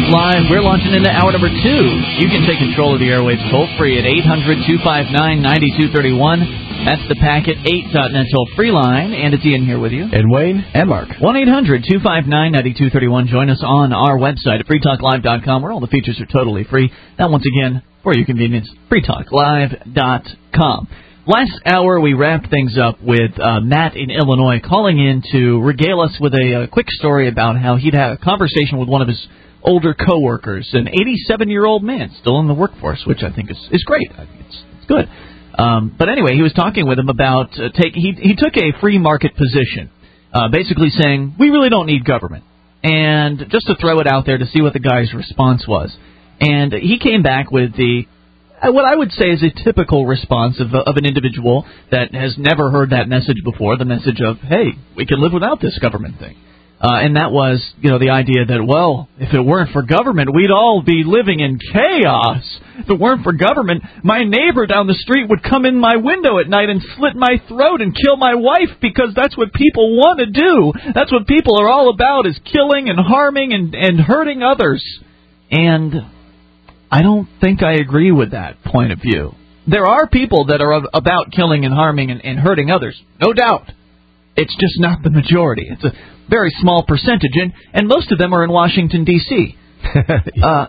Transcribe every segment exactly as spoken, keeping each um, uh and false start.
Live. We're launching into hour number two. You can take control of the airwaves toll-free at eight hundred two five nine nine two three one. That's the Packet eight dot net toll-free line. And it's Ian here with you. And Wayne. And Mark. one eight hundred two five nine nine two three one. Join us on our website at free talk live dot com, where all the features are totally free. That, once again, for your convenience, free talk live dot com. Last hour, we wrapped things up with uh, Matt in Illinois calling in to regale us with a, a quick story about how he'd had a conversation with one of his older coworkers, an eighty-seven-year-old man still in the workforce, which I think is, is great. I think it's, it's good. Um, but anyway, he was talking with him about uh, take. He he took a free market position, uh, basically saying we really don't need government, and just to throw it out there to see what the guy's response was. And he came back with the what I would say is a typical response of, of an individual that has never heard that message before, the message of, hey, we can live without this government thing. Uh, and that was, you know, the idea that, well, if it weren't for government, we'd all be living in chaos. If it weren't for government, my neighbor down the street would come in my window at night and slit my throat and kill my wife because that's what people want to do. That's what people are all about, is killing and harming and, and hurting others. And I don't think I agree with that point of view. There are people that are about killing and harming and, and hurting others, no doubt. It's just not the majority. It's a very small percentage, and, and most of them are in Washington, D C uh,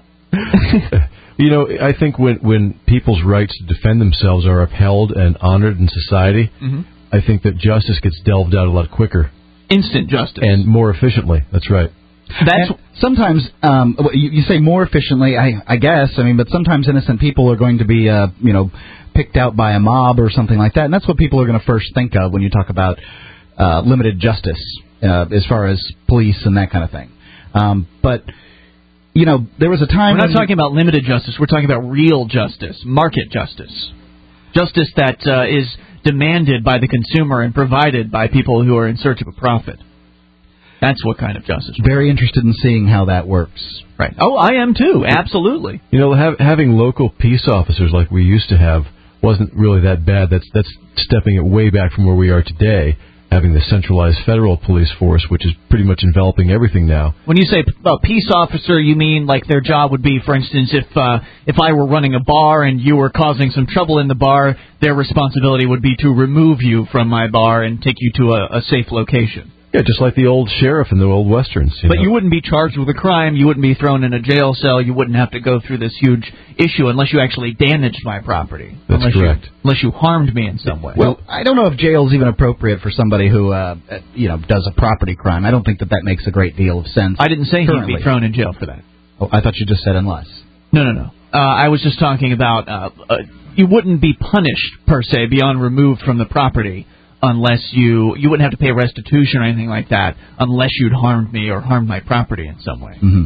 you know, I think when, when people's rights to defend themselves are upheld and honored in society, mm-hmm. I think that justice gets delved out a lot quicker. Instant justice. And more efficiently. That's right. That's and sometimes um, you, you say more efficiently, I, I guess. I mean, but sometimes innocent people are going to be, uh, you know, picked out by a mob or something like that, and that's what people are going to first think of when you talk about uh, limited justice, uh, as far as police and that kind of thing. Um, but you know, there was a time. We're not when talking about limited justice. We're talking about real justice, market justice, justice that uh, is demanded by the consumer and provided by people who are in search of a profit. That's what kind of justice. Very interested in seeing how that works. Right. Oh, I am too. Absolutely. You know, have, having local peace officers like we used to have wasn't really that bad. That's that's stepping it way back from where we are today. Having the centralized federal police force, which is pretty much enveloping everything now. When you say a peace officer, you mean like their job would be, for instance, if uh, if I were running a bar and you were causing some trouble in the bar, their responsibility would be to remove you from my bar and take you to a, a safe location. Yeah, just like the old sheriff in the old westerns. You but know. You wouldn't be charged with a crime. You wouldn't be thrown in a jail cell. You wouldn't have to go through this huge issue unless you actually damaged my property. That's unless correct. You, unless you harmed me in some way. Well, I don't know if jail is even appropriate for somebody who, uh, you know, does a property crime. I don't think that that makes a great deal of sense. I didn't say currently. He'd be thrown in jail for that. Oh, I thought you just said unless. No, no, no. Uh, I was just talking about uh, uh, you wouldn't be punished, per se, beyond removed from the property unless you, you wouldn't have to pay restitution or anything like that unless you'd harmed me or harmed my property in some way. Mm-hmm.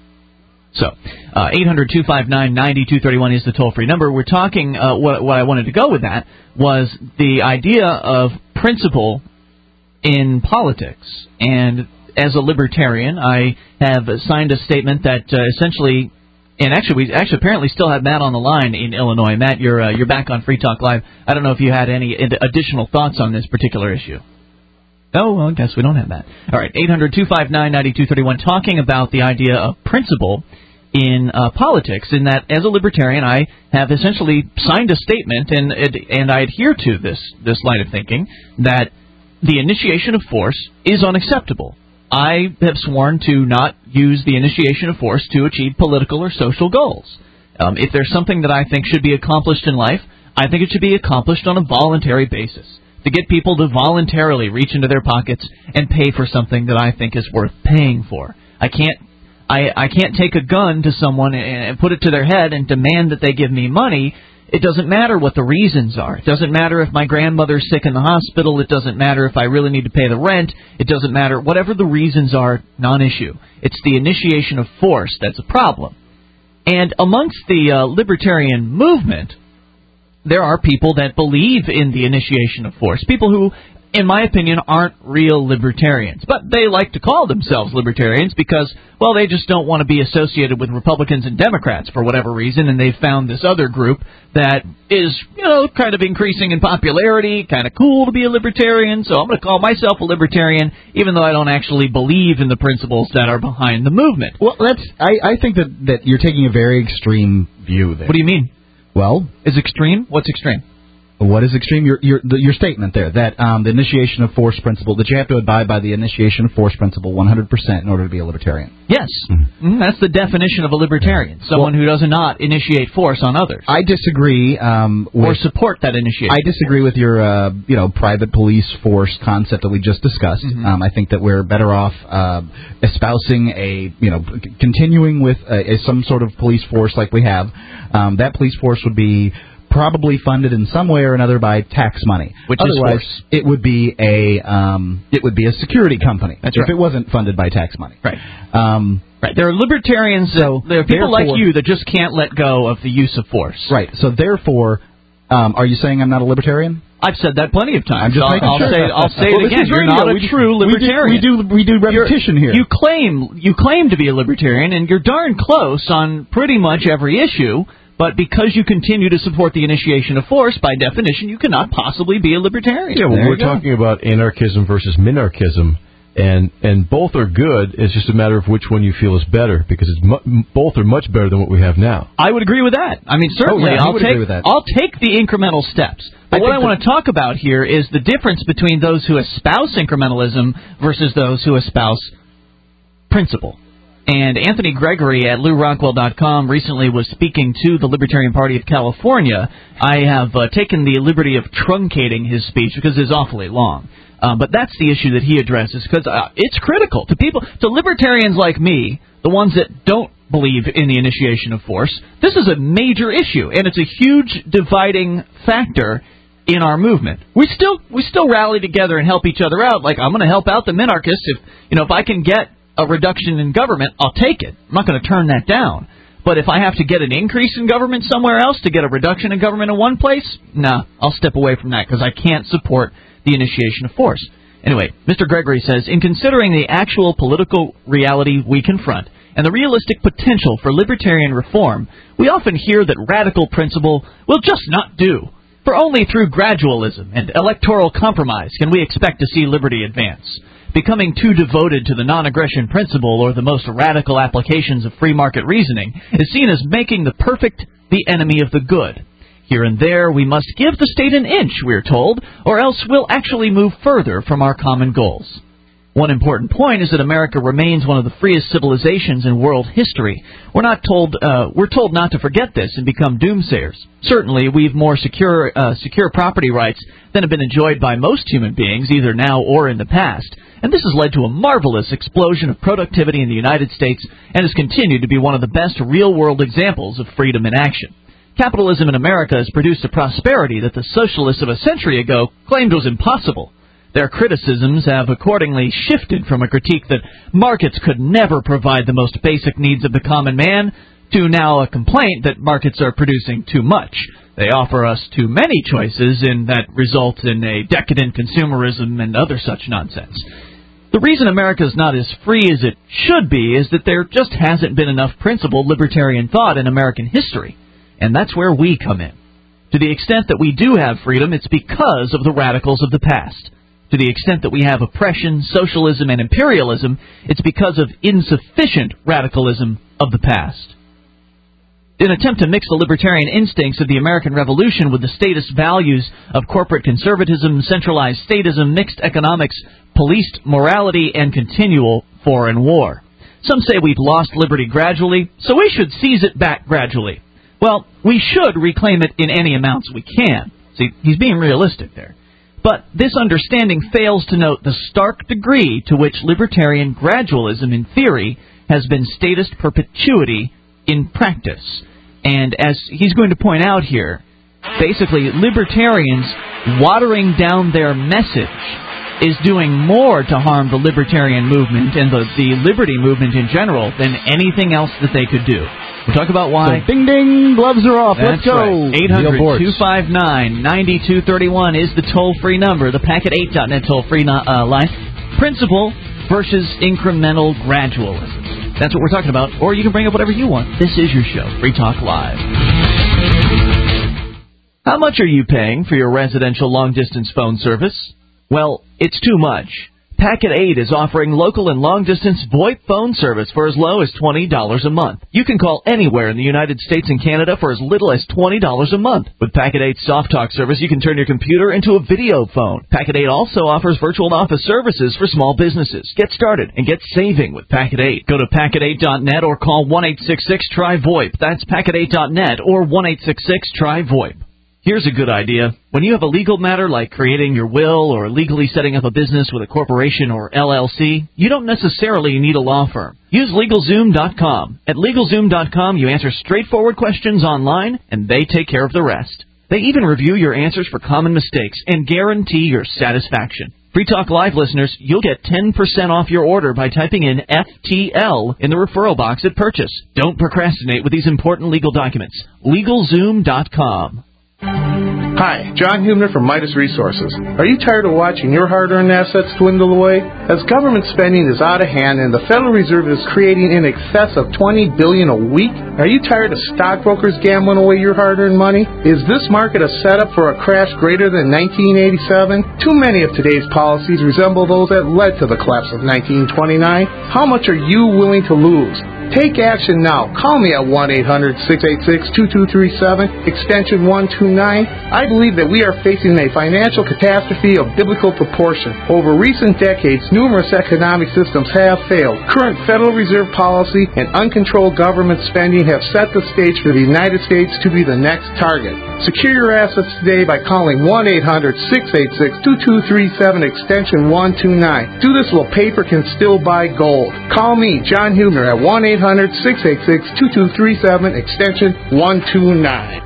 So, uh, eight hundred two five nine nine two three one is the toll-free number. We're talking, uh, what, what I wanted to go with that was the idea of principle in politics. And as a libertarian, I have signed a statement that uh, essentially... And actually, we actually apparently still have Matt on the line in Illinois. Matt, you're uh, you're back on Free Talk Live. I don't know if you had any additional thoughts on this particular issue. Oh, well, I guess we don't have that. All right, eight hundred two five nine nine two three one, talking about the idea of principle in uh, politics, in that as a libertarian, I have essentially signed a statement, and and I adhere to this, this line of thinking, that the initiation of force is unacceptable. I have sworn to not use the initiation of force to achieve political or social goals. Um, if there's something that I think should be accomplished in life, I think it should be accomplished on a voluntary basis, to get people to voluntarily reach into their pockets and pay for something that I think is worth paying for. I can't I, I can't take a gun to someone and put it to their head and demand that they give me money. It doesn't matter what the reasons are. It doesn't matter if my grandmother's sick in the hospital. It doesn't matter if I really need to pay the rent. It doesn't matter. Whatever the reasons are, non-issue. It's the initiation of force that's a problem. And amongst the uh, libertarian movement, there are people that believe in the initiation of force. People who in my opinion, aren't real libertarians. But they like to call themselves libertarians because, well, they just don't want to be associated with Republicans and Democrats for whatever reason, and they've found this other group that is, you know, kind of increasing in popularity, kind of cool to be a libertarian, so I'm going to call myself a libertarian, even though I don't actually believe in the principles that are behind the movement. Well, that's I, I think that, that you're taking a very extreme view there. What do you mean? Well, is extreme? What's extreme? What is extreme? Your your the, your statement there that um, the initiation of force principle, that you have to abide by the initiation of force principle one hundred percent in order to be a libertarian. Yes, mm-hmm. That's the definition of a libertarian: someone well, who does not initiate force on others. I disagree. Um, with, or support that initiation. I disagree with your uh, you know private police force concept that we just discussed. Mm-hmm. Um, I think that we're better off uh, espousing a you know c- continuing with a, a, some sort of police force like we have. Um, that police force would be probably funded in some way or another by tax money. Which Otherwise, is force. it would be a um, it would be a security company. That's if right. it wasn't funded by tax money. Right. Um, right. There are libertarians. So there are people like you that just can't let go of the use of force. Right. So therefore, um, are you saying I'm not a libertarian? I've said that plenty of times. I'm just I'll, making I'll sure. say I'll say well, it again. You're not a we true do, libertarian. We do we do, we do repetition you're, here. You claim you claim to be a libertarian, and you're darn close on pretty much every issue. But because you continue to support the initiation of force, by definition, you cannot possibly be a libertarian. Yeah, well, there we're talking about anarchism versus minarchism, and and both are good. It's just a matter of which one you feel is better, because it's mu- both are much better than what we have now. I would agree with that. I mean, certainly, oh, yeah, I'll would take agree with that. I'll take the incremental steps. But I what I want to talk about here is the difference between those who espouse incrementalism versus those who espouse principle. And Anthony Gregory at Lou Rockwell dot com recently was speaking to the Libertarian Party of California. I have uh, taken the liberty of truncating his speech because it's awfully long. Um, but that's the issue that he addresses, because uh, it's critical to people, to libertarians like me, the ones that don't believe in the initiation of force. This is a major issue, and it's a huge dividing factor in our movement. We still we still rally together and help each other out. Like, I'm going to help out the minarchists. If you know if I can get a reduction in government, I'll take it. I'm not going to turn that down. But if I have to get an increase in government somewhere else to get a reduction in government in one place, nah, I'll step away from that because I can't support the initiation of force. Anyway, Mister Gregory says, in considering the actual political reality we confront and the realistic potential for libertarian reform, we often hear that radical principle will just not do. For only through gradualism and electoral compromise can we expect to see liberty advance. Becoming too devoted to the non-aggression principle or the most radical applications of free market reasoning is seen as making the perfect the enemy of the good. Here and there we must give the state an inch, we're told, or else we'll actually move further from our common goals. One important point is that America remains one of the freest civilizations in world history. We're not told uh, we're told not to forget this and become doomsayers. Certainly, we've more secure uh, secure property rights than have been enjoyed by most human beings, either now or in the past. And this has led to a marvelous explosion of productivity in the United States and has continued to be one of the best real-world examples of freedom in action. Capitalism in America has produced a prosperity that the socialists of a century ago claimed was impossible. Their criticisms have accordingly shifted from a critique that markets could never provide the most basic needs of the common man to now a complaint that markets are producing too much. They offer us too many choices, and that results in a decadent consumerism and other such nonsense. The reason America is not as free as it should be is that there just hasn't been enough principled libertarian thought in American history. And that's where we come in. To the extent that we do have freedom, it's because of the radicals of the past. To the extent that we have oppression, socialism, and imperialism, it's because of insufficient radicalism of the past. In an attempt to mix the libertarian instincts of the American Revolution with the statist values of corporate conservatism, centralized statism, mixed economics, policed morality, and continual foreign war. Some say we've lost liberty gradually, so we should seize it back gradually. Well, we should reclaim it in any amounts we can. See, he's being realistic there. But this understanding fails to note the stark degree to which libertarian gradualism in theory has been statist perpetuity in practice. And as he's going to point out here, basically libertarians watering down their message is doing more to harm the libertarian movement and the, the liberty movement in general than anything else that they could do. We'll talk about why. So, ding, ding, gloves are off. That's Let's go. Right. eight hundred, two five nine, nine two three one is the toll-free number. The Packet eight dot net toll-free uh, line. Principle versus incremental gradualism. That's what we're talking about. Or you can bring up whatever you want. This is your show, Free Talk Live. How much are you paying for your residential long-distance phone service? Well, it's too much. Packet eight is offering local and long-distance VoIP phone service for as low as twenty dollars a month. You can call anywhere in the United States and Canada for as little as twenty dollars a month. With Packet eight's Soft Talk service, you can turn your computer into a video phone. Packet eight also offers virtual office services for small businesses. Get started and get saving with Packet eight. Go to packet eight dot net or call one eight six six, T R Y, VoIP. That's packet eight dot net or one eight six six, T R Y, VoIP. Here's a good idea. When you have a legal matter like creating your will or legally setting up a business with a corporation or L L C, you don't necessarily need a law firm. Use LegalZoom dot com. At LegalZoom dot com, you answer straightforward questions online, and they take care of the rest. They even review your answers for common mistakes and guarantee your satisfaction. Free Talk Live listeners, you'll get ten percent off your order by typing in F T L in the referral box at purchase. Don't procrastinate with these important legal documents. LegalZoom dot com. Hi, John Hubner from Midas Resources. Are you tired of watching your hard-earned assets dwindle away? As government spending is out of hand and the Federal Reserve is creating in excess of twenty billion dollars a week, are you tired of stockbrokers gambling away your hard-earned money? Is this market a setup for a crash greater than nineteen eighty-seven? Too many of today's policies resemble those that led to the collapse of nineteen twenty-nine. How much are you willing to lose? Take action now. Call me at one eight hundred, six eight six, two two three seven, extension one two nine. I believe that we are facing a financial catastrophe of biblical proportion. Over recent decades, numerous economic systems have failed. Current Federal Reserve policy and uncontrolled government spending have set the stage for the United States to be the next target. Secure your assets today by calling one eight hundred, six eight six, two two three seven, extension one two nine. Do this while paper can still buy gold. Call me, John Hubner, at one eight hundred, six eight six, two two three seven, extension one two nine.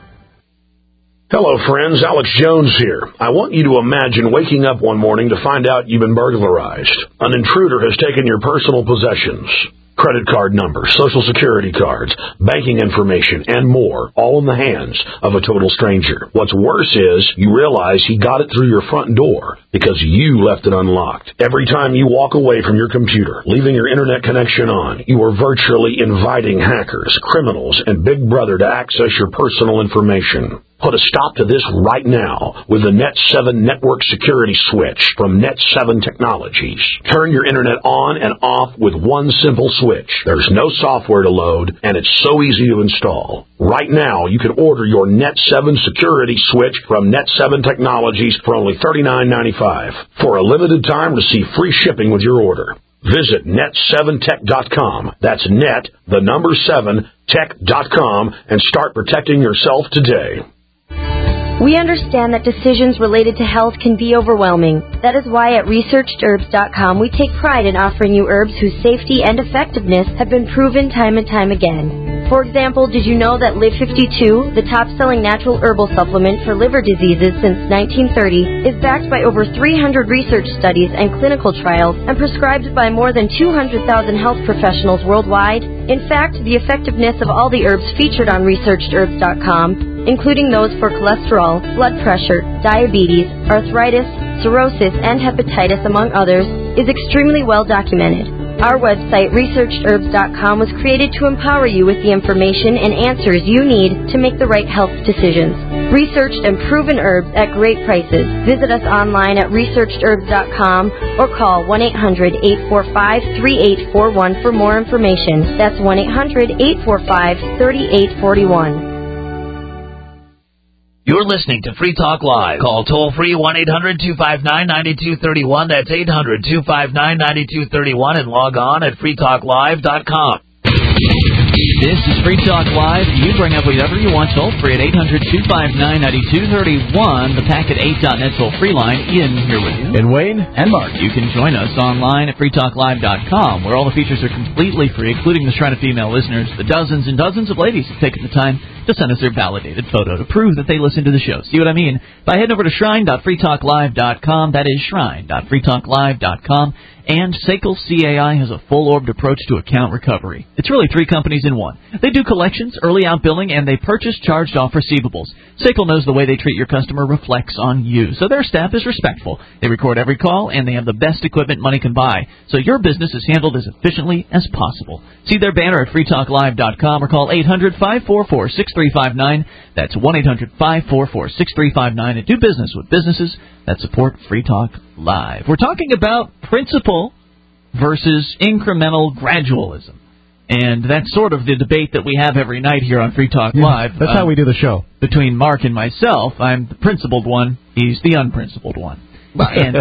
Hello, friends. Alex Jones here. I want you to imagine waking up one morning to find out you've been burglarized. An intruder has taken your personal possessions. Credit card numbers, social security cards, banking information, and more, all in the hands of a total stranger. What's worse is you realize he got it through your front door because you left it unlocked. Every time you walk away from your computer, leaving your internet connection on, you are virtually inviting hackers, criminals, and Big Brother to access your personal information. Put a stop to this right now with the Net seven Network Security Switch from Net seven Technologies. Turn your internet on and off with one simple switch. There's no software to load, and it's so easy to install. Right now, you can order your Net seven Security Switch from Net seven Technologies for only thirty-nine ninety-five. For a limited time, receive free shipping with your order. Visit net seven tech dot com. That's net, the number seven, tech dot com, and start protecting yourself today. We understand that decisions related to health can be overwhelming. That is why at researched herbs dot com we take pride in offering you herbs whose safety and effectiveness have been proven time and time again. For example, did you know that Live fifty-two, the top-selling natural herbal supplement for liver diseases since nineteen thirty, is backed by over three hundred research studies and clinical trials and prescribed by more than two hundred thousand health professionals worldwide? In fact, the effectiveness of all the herbs featured on researched herbs dot com, including those for cholesterol, blood pressure, diabetes, arthritis, cirrhosis, and hepatitis, among others, is extremely well documented. Our website, researched herbs dot com, was created to empower you with the information and answers you need to make the right health decisions. Researched and proven herbs at great prices. Visit us online at researched herbs dot com or call one eight hundred, eight four five, three eight four one for more information. That's one eight hundred, eight four five, three eight four one. You're listening to Free Talk Live. Call toll-free one eight hundred, two five nine, nine two three one. That's eight hundred, two five nine, nine two three one. And log on at free talk live dot com. This is Free Talk Live. You bring up whatever you want toll-free at eight hundred, two five nine, nine two three one. The Packet eight dot net toll-free line. Ian here with you. And Wayne. And Mark. You can join us online at free talk live dot com, where all the features are completely free, including the Shrine of Female listeners, the dozens and dozens of ladies who've taken the time to send us their validated photo to prove that they listen to the show. See what I mean? By heading over to shrine dot free talk live dot com. That is shrine dot free talk live dot com. And S A C L C A I has a full-orbed approach to account recovery. It's really three companies in one. They do collections, early out billing, and they purchase charged-off receivables. S A C L knows the way they treat your customer reflects on you, so their staff is respectful. They record every call, and they have the best equipment money can buy, so your business is handled as efficiently as possible. See their banner at free talk live dot com or call eight hundred, five four four, six three five nine. That's one eight hundred, five four four, six three five nine, and do business with businesses that support Free Talk Live. We're talking about principle versus incremental gradualism. And that's sort of the debate that we have every night here on Free Talk Live. Yeah, that's uh, how we do the show. Between Mark and myself, I'm the principled one. He's the unprincipled one. And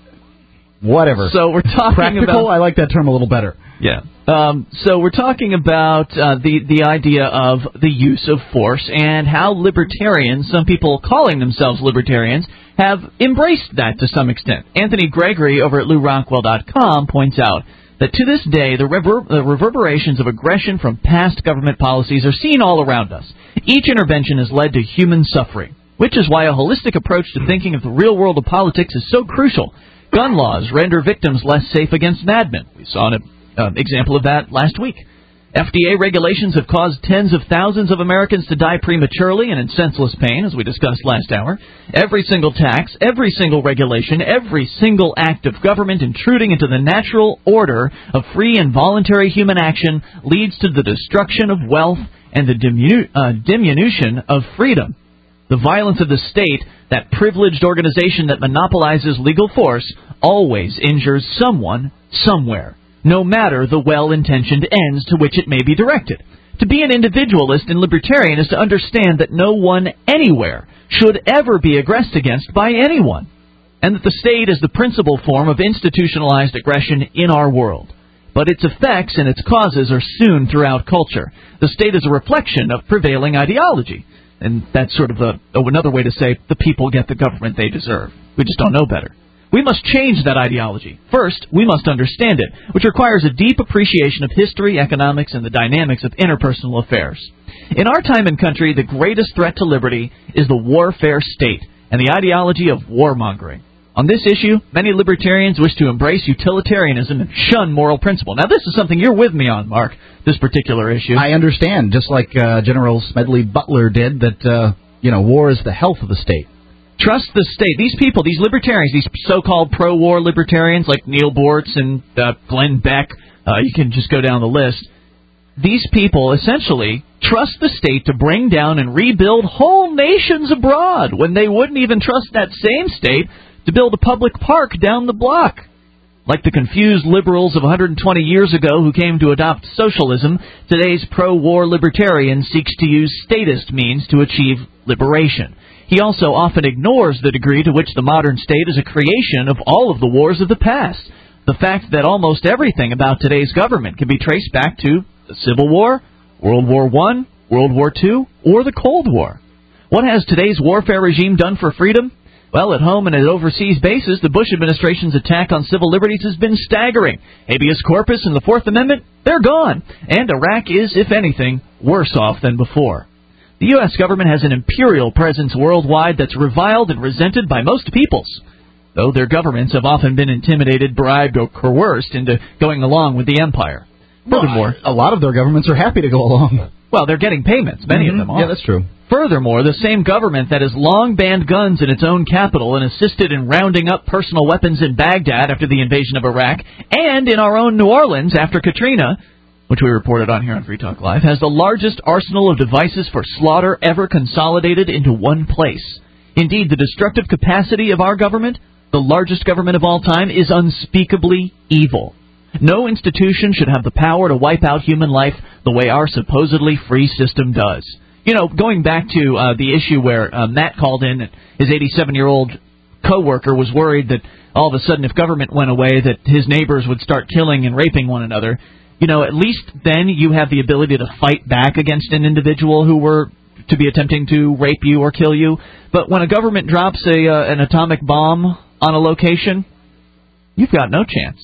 whatever. So we're talking Practical, about... I like that term a little better. Yeah. Um, so we're talking about uh, the, the idea of the use of force and how libertarians, some people calling themselves libertarians, have embraced that to some extent. Anthony Gregory over at Lou Rockwell dot com points out that to this day, the, rever- the reverberations of aggression from past government policies are seen all around us. Each intervention has led to human suffering, which is why a holistic approach to thinking of the real world of politics is so crucial. Gun laws render victims less safe against madmen. We saw an uh, example of that last week. F D A regulations have caused tens of thousands of Americans to die prematurely and in senseless pain, as we discussed last hour. Every single tax, every single regulation, every single act of government intruding into the natural order of free and voluntary human action leads to the destruction of wealth and the diminu- uh, diminution of freedom. The violence of the state, that privileged organization that monopolizes legal force, always injures someone, somewhere, no matter the well-intentioned ends to which it may be directed. To be an individualist and libertarian is to understand that no one anywhere should ever be aggressed against by anyone, and that the state is the principal form of institutionalized aggression in our world. But its effects and its causes are soon throughout culture. The state is a reflection of prevailing ideology. And that's sort of a, another way to say the people get the government they deserve. We just don't know better. We must change that ideology. First, we must understand it, which requires a deep appreciation of history, economics, and the dynamics of interpersonal affairs. In our time and country, the greatest threat to liberty is the warfare state and the ideology of warmongering. On this issue, many libertarians wish to embrace utilitarianism and shun moral principle. Now, this is something you're with me on, Mark, this particular issue. I understand, just like uh, General Smedley Butler did, that, uh, you know, war is the health of the state. Trust the state. These people, these libertarians, these so-called pro-war libertarians like Neil Bortz and uh, Glenn Beck, uh, you can just go down the list. These people essentially trust the state to bring down and rebuild whole nations abroad when they wouldn't even trust that same state to build a public park down the block. Like the confused liberals of one hundred twenty years ago who came to adopt socialism, today's pro-war libertarian seeks to use statist means to achieve liberation. He also often ignores the degree to which the modern state is a creation of all of the wars of the past. The fact that almost everything about today's government can be traced back to the Civil War, World War One, World War Two, or the Cold War. What has today's warfare regime done for freedom? Well, at home and at overseas bases, the Bush administration's attack on civil liberties has been staggering. Habeas corpus and the Fourth Amendment, they're gone. And Iraq is, if anything, worse off than before. The U S government has an imperial presence worldwide that's reviled and resented by most peoples, though their governments have often been intimidated, bribed, or coerced into going along with the empire. Furthermore, a lot of their governments are happy to go along. Well, they're getting payments. Many mm-hmm. of them are. Yeah, that's true. Furthermore, the same government that has long banned guns in its own capital and assisted in rounding up personal weapons in Baghdad after the invasion of Iraq, and in our own New Orleans after Katrina, which we reported on here on Free Talk Live, has the largest arsenal of devices for slaughter ever consolidated into one place. Indeed, the destructive capacity of our government, the largest government of all time, is unspeakably evil. No institution should have the power to wipe out human life the way our supposedly free system does. You know, going back to uh, the issue where uh, Matt called in, his eighty-seven-year-old coworker was worried that all of a sudden if government went away that his neighbors would start killing and raping one another. You know, at least then you have the ability to fight back against an individual who were to be attempting to rape you or kill you. But when a government drops a uh, an atomic bomb on a location, you've got no chance.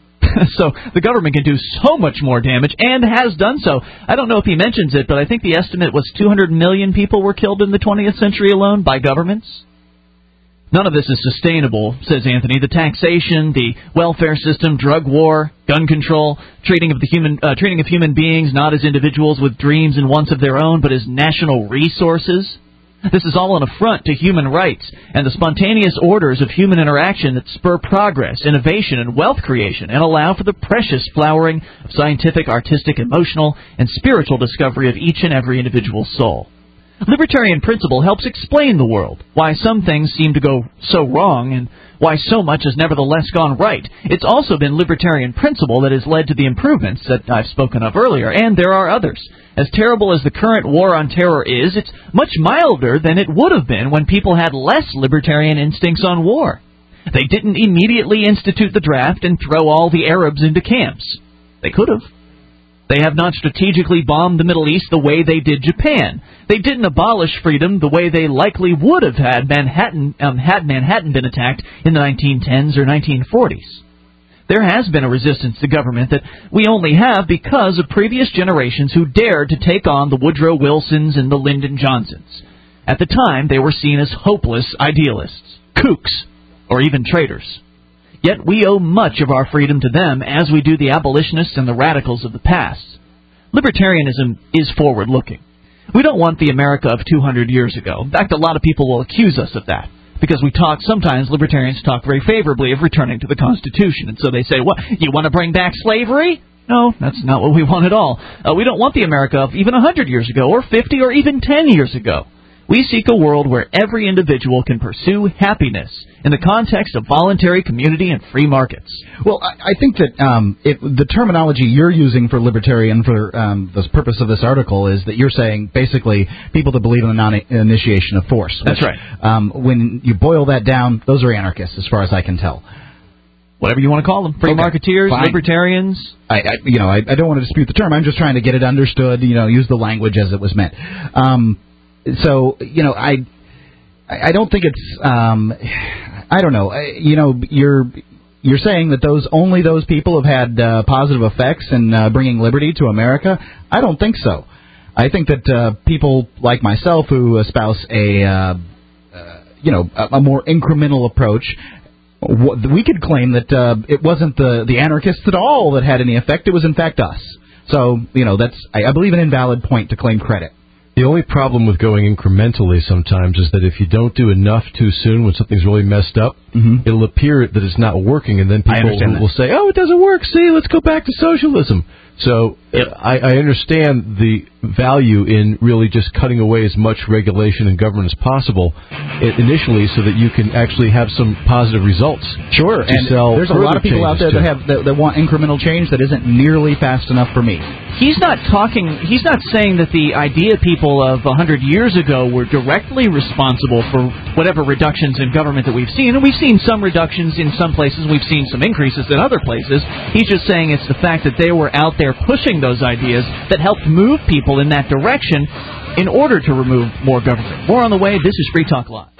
So the government can do so much more damage, and has done so. I don't know if he mentions it, but I think the estimate was two hundred million people were killed in the twentieth century alone by governments. None of this is sustainable, says Anthony. The taxation, the welfare system, drug war, gun control, treating of the human, uh, treating of human beings not as individuals with dreams and wants of their own, but as national resources. This is all an affront to human rights and the spontaneous orders of human interaction that spur progress, innovation, and wealth creation, and allow for the precious flowering of scientific, artistic, emotional, and spiritual discovery of each and every individual soul. Libertarian principle helps explain the world, why some things seem to go so wrong and why so much has nevertheless gone right. It's also been libertarian principle that has led to the improvements that I've spoken of earlier, and there are others. As terrible as the current war on terror is, it's much milder than it would have been when people had less libertarian instincts on war. They didn't immediately institute the draft and throw all the Arabs into camps. They could have. They have not strategically bombed the Middle East the way they did Japan. They didn't abolish freedom the way they likely would have had Manhattan, um, had Manhattan been attacked in the nineteen tens or nineteen forties. There has been a resistance to government that we only have because of previous generations who dared to take on the Woodrow Wilsons and the Lyndon Johnsons. At the time, they were seen as hopeless idealists, kooks, or even traitors. Yet we owe much of our freedom to them, as we do the abolitionists and the radicals of the past. Libertarianism is forward-looking. We don't want the America of two hundred years ago. In fact, a lot of people will accuse us of that, because we talk, sometimes libertarians talk very favorably of returning to the Constitution. And so they say, what, you want to bring back slavery? No, that's not what we want at all. Uh, we don't want the America of even one hundred years ago, or fifty, or even ten years ago. We seek a world where every individual can pursue happiness in the context of voluntary community and free markets. Well, I, I think that um, it, the terminology you're using for libertarian for um, the purpose of this article is that you're saying basically people that believe in the non-initiation of force. That's which, right. Um, when you boil that down, those are anarchists, as far as I can tell. Whatever you want to call them, free okay, marketeers, fine. Libertarians. I, I, you know, I, I don't want to dispute the term. I'm just trying to get it understood. You know, use the language as it was meant. Um, so, you know, I, I don't think it's. Um, I don't know. I, you know, you're you're saying that those only those people have had uh, positive effects in uh, bringing liberty to America. I don't think so. I think that uh, people like myself who espouse a, uh, uh, you know, a, a more incremental approach. We could claim that uh, it wasn't the, the anarchists at all that had any effect. It was, in fact, us. So, you know, that's, I, I believe, an invalid point to claim credit. The only problem with going incrementally sometimes is that if you don't do enough too soon when something's really messed up, mm-hmm. it'll appear that it's not working, and then people will, will say, oh, it doesn't work, see, let's go back to socialism. So yep. I, I understand the value in really just cutting away as much regulation and government as possible initially so that you can actually have some positive results. Sure, and there's a lot of people out there that have that, that want incremental change that isn't nearly fast enough for me. He's not talking, he's not saying that the idea people of one hundred years ago were directly responsible for whatever reductions in government that we've seen. And we've seen some reductions in some places, we've seen some increases in other places. He's just saying it's the fact that they were out there pushing those ideas that helped move people in that direction in order to remove more government. More on the way. This is Free Talk Live.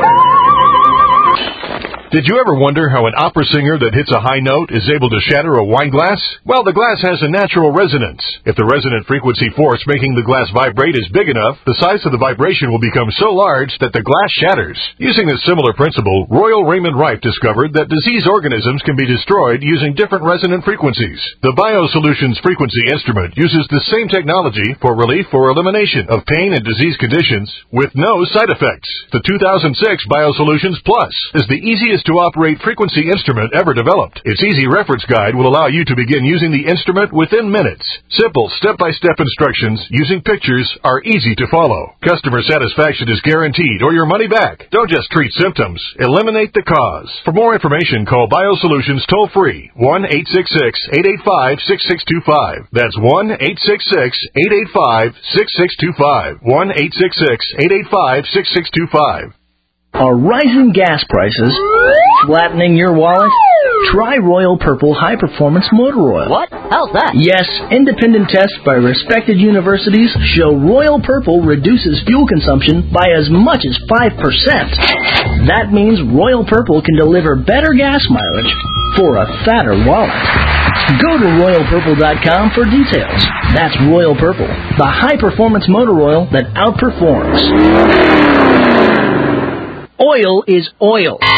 Did you ever wonder how an opera singer that hits a high note is able to shatter a wine glass? Well, the glass has a natural resonance. If the resonant frequency force making the glass vibrate is big enough, the size of the vibration will become so large that the glass shatters. Using this similar principle, Royal Raymond Rife discovered that disease organisms can be destroyed using different resonant frequencies. The BioSolutions frequency instrument uses the same technology for relief or elimination of pain and disease conditions with no side effects. The two thousand six BioSolutions Plus is the easiest to operate frequency instrument ever developed. Its easy reference guide will allow you to begin using the instrument within minutes. Simple step-by-step instructions using pictures are easy to follow. Customer satisfaction is guaranteed or your money back. Don't just treat symptoms, eliminate the cause. For more information, call BioSolutions toll-free one eight six six, eight eight five, six six two five. That's one eight six six, eight eight five, six six two five. one eight six six, eight eight five, six six two five. Are rising gas prices flattening your wallet? Try Royal Purple High Performance Motor Oil. What? How's that? Yes, independent tests by respected universities show Royal Purple reduces fuel consumption by as much as five percent. That means Royal Purple can deliver better gas mileage for a fatter wallet. Go to royal purple dot com for details. That's Royal Purple, the high-performance motor oil that outperforms. Oil is oil.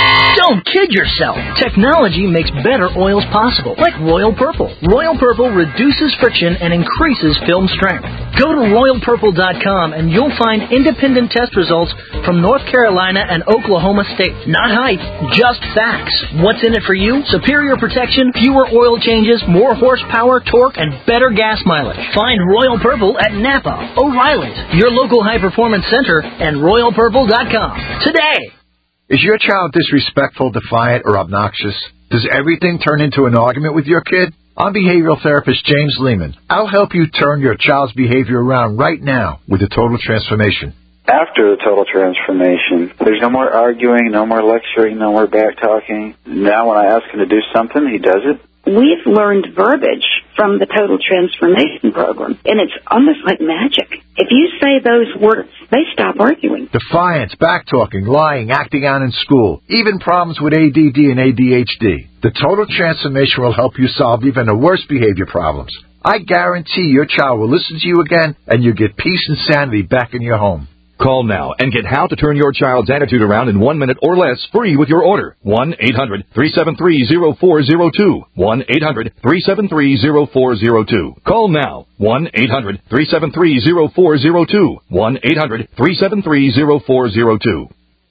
Don't kid yourself. Technology makes better oils possible, like Royal Purple. Royal Purple reduces friction and increases film strength. Go to royal purple dot com and you'll find independent test results from North Carolina and Oklahoma State. Not hype, just facts. What's in it for you? Superior protection, fewer oil changes, more horsepower, torque, and better gas mileage. Find Royal Purple at Napa, O'Reilly's, your local high-performance center, and royal purple dot com today. Is your child disrespectful, defiant, or obnoxious? Does everything turn into an argument with your kid? I'm behavioral therapist James Lehman. I'll help you turn your child's behavior around right now with a total transformation. After the total transformation, there's no more arguing, no more lecturing, no more back-talking. Now when I ask him to do something, he does it. We've learned verbiage from the Total Transformation Program, and it's almost like magic. If you say those words, they stop arguing. Defiance, back-talking, lying, acting out in school, even problems with A D D and A D H D. The Total Transformation will help you solve even the worst behavior problems. I guarantee your child will listen to you again, and you'll get peace and sanity back in your home. Call now and get how to turn your child's attitude around in one minute or less free with your order. one eight hundred three seven three zero four zero two. one eight hundred three seven three zero four zero two. Call now. one eight hundred three seven three zero four zero two. one eight hundred three seven three zero four zero two.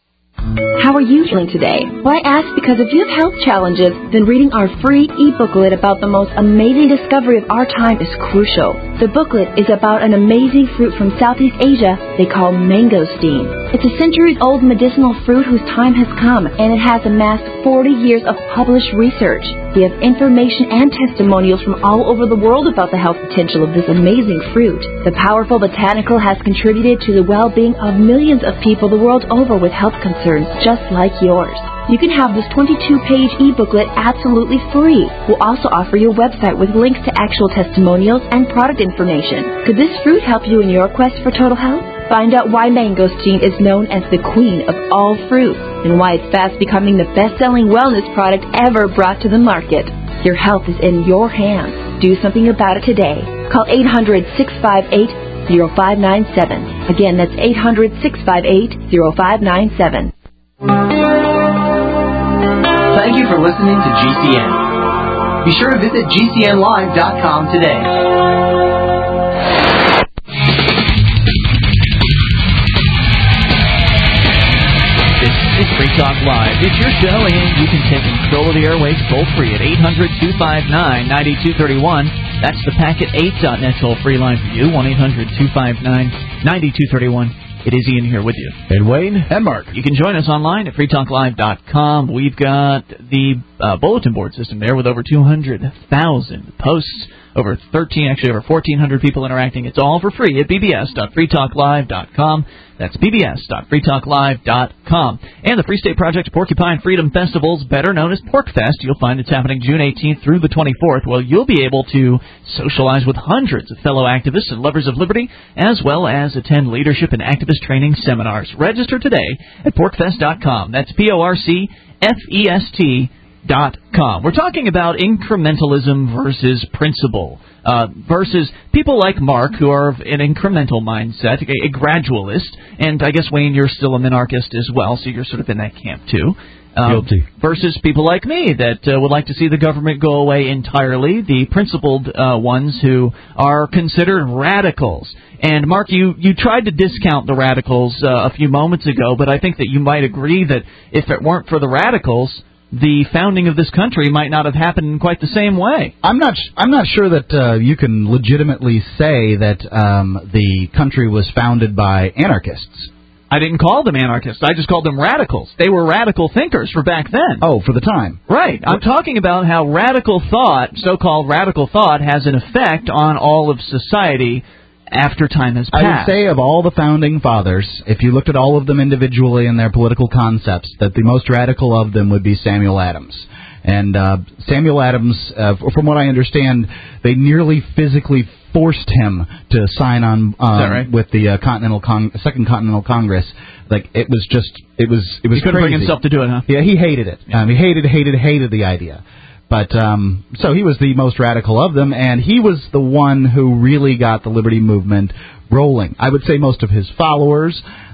How are you doing today? Well, I ask because if you have health challenges, then reading our free e-booklet about the most amazing discovery of our time is crucial. The booklet is about an amazing fruit from Southeast Asia they call mangosteen. It's a centuries-old medicinal fruit whose time has come, and it has amassed forty years of published research. We have information and testimonials from all over the world about the health potential of this amazing fruit. The powerful botanical has contributed to the well-being of millions of people the world over with health concerns just like yours. You can have this twenty-two page e-booklet absolutely free. We'll also offer you a website with links to actual testimonials and product information. Could this fruit help you in your quest for total health? Find out why mangosteen is known as the queen of all fruits and why it's fast becoming the best-selling wellness product ever brought to the market. Your health is in your hands. Do something about it today. Call eight hundred six five eight zero five nine seven. Again, that's eight hundred six five eight zero five nine seven. Thank you for listening to G C N. Be sure to visit G C N live dot com today. This is Free Talk Live. It's your show, and you can take control of the airwaves toll-free at eight hundred two five nine nine two three one. That's the Packet eight dot net toll-free line for you, one eight hundred two five nine nine two three one. It is Ian here with you. And Wayne. And Mark. You can join us online at free talk live dot com. We've got the uh, bulletin board system there with over two hundred thousand posts, over thirteen, actually over fourteen hundred people interacting. It's all for free at b b s dot free talk live dot com. That's b b s dot free talk live dot com. And the Free State Project Porcupine Freedom Festivals, better known as PorcFest, you'll find it's happening June eighteenth through the twenty-fourth. Well, you'll be able to socialize with hundreds of fellow activists and lovers of liberty, as well as attend leadership and activist training seminars. Register today at porc fest dot com. That's P O R C F E S T dot com. We're talking about incrementalism versus principle, uh, versus people like Mark, who are of an incremental mindset, a, a gradualist, and I guess, Wayne, you're still a minarchist as well, so you're sort of in that camp, too. Um, Guilty. Versus people like me that uh, would like to see the government go away entirely, the principled uh, ones who are considered radicals. And, Mark, you, you tried to discount the radicals uh, a few moments ago, but I think that you might agree that if it weren't for the radicals, the founding of this country might not have happened in quite the same way. I'm not. I'm not sure that uh, you can legitimately say that um, the country was founded by anarchists. I didn't call them anarchists. I just called them radicals. They were radical thinkers for back then. Oh, for the time. Right. I'm talking about how radical thought, so-called radical thought, has an effect on all of society after time has passed. I would say of all the founding fathers, if you looked at all of them individually and their political concepts, that the most radical of them would be Samuel Adams. And uh, Samuel Adams, uh, from what I understand, they nearly physically forced him to sign on um, right? with the uh, Continental Con- Second Continental Congress. Like it was just, it was, it was. He couldn't crazy. bring himself to do it, huh? Yeah, he hated it. Um, he hated, hated, hated the idea. But um, so he was the most radical of them, and he was the one who really got the liberty movement rolling. I would say most of his followers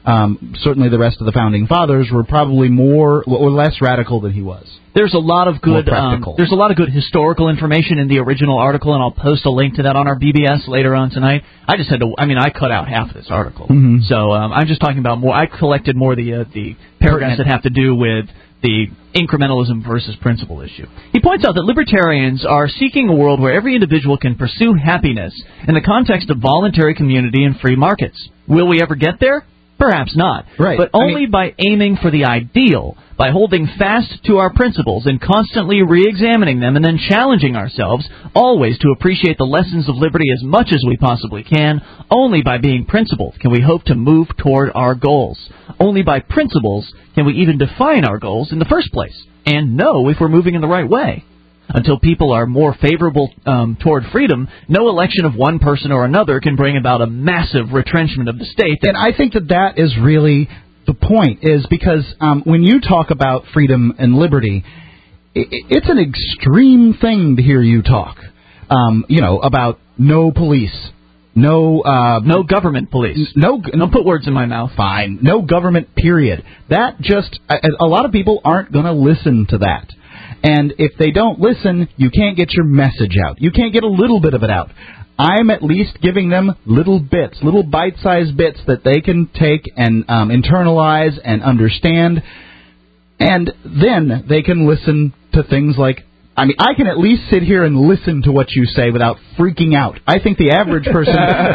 um, certainly the rest of the Founding Fathers were probably more or less radical than he was. There's a lot of good um, there's a lot of good historical information in the original article, and I'll post a link to that on our B B S later on tonight. I just had to, I mean, I cut out half of this article, mm-hmm. so um, I'm just talking about more. I collected more the uh, the paragraphs that have to do with the incrementalism versus principle issue. He points out that libertarians are seeking a world where every individual can pursue happiness in the context of voluntary community and free markets. Will we ever get there? Perhaps not. Right. But only I mean, by aiming for the ideal, by holding fast to our principles and constantly re-examining them and then challenging ourselves, always to appreciate the lessons of liberty as much as we possibly can. Only by being principled can we hope to move toward our goals. Only by principles can we even define our goals in the first place and know if we're moving in the right way. Until people are more favorable um, toward freedom, no election of one person or another can bring about a massive retrenchment of the state. And I think that that is really the point, is because um, when you talk about freedom and liberty, it, it's an extreme thing to hear you talk, um, you know, about no police. No, uh, no government police. No, don't put words in my mouth. Fine. No government, period. That just, a, a lot of people aren't going to listen to that. And if they don't listen, you can't get your message out. You can't get a little bit of it out. I'm at least giving them little bits, little bite-sized bits that they can take and um, internalize and understand. And then they can listen to things like, I mean, I can at least sit here and listen to what you say without freaking out. I think the average person